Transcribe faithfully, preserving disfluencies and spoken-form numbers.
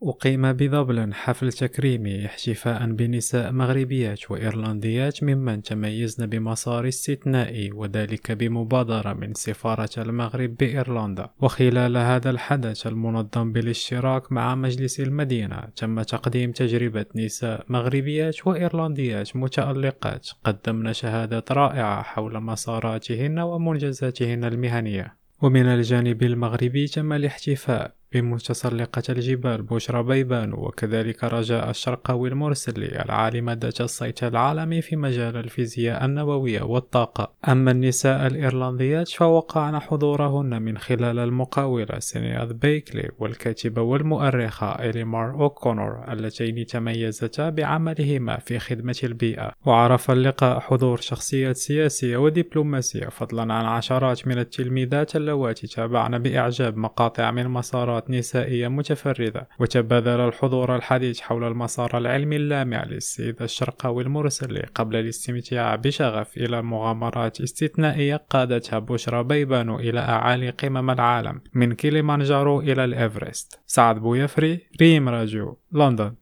أقيم بدبلن حفل تكريمي احتفاء بنساء مغربيات وإيرلنديات ممن تميزن بمسار استثنائي، وذلك بمبادرة من سفارة المغرب بإيرلندا. وخلال هذا الحدث المنظم بالاشتراك مع مجلس المدينة تم تقديم تجربة نساء مغربيات وإيرلنديات متألقات قدمن شهادات رائعة حول مساراتهن ومنجزاتهن المهنية. ومن الجانب المغربي تم الاحتفاء بمتسلقة الجبال بشرى بيبان، وكذلك رجاء الشرقاوي المرسلي العالمة ذات الصيت العالمي في مجال الفيزياء النووية والطاقة. أما النساء الإيرلنديات فوقعن حضورهن من خلال المقاولة سينياد بيكلي والكاتبة والمؤرخة إليمار أوكونور، اللتين تميزتا بعملهما في خدمة البيئة. وعرف اللقاء حضور شخصيات سياسية ودبلوماسية، فضلا عن عشرات من التلميذات اللواتي تابعن بإعجاب مقاطع من مسارات نسائية متفردة. وتبادل الحضور الحديث حول المسار العلمي اللامع للسيدة الشرقاوي المرسلي قبل الاستمتاع بشغف إلى مغامرات استثنائية قادتها بشرى بيبان إلى أعالي قمم العالم من كيليمانجارو إلى الإيفرست. سعد بويفري، ريم راديو، لندن.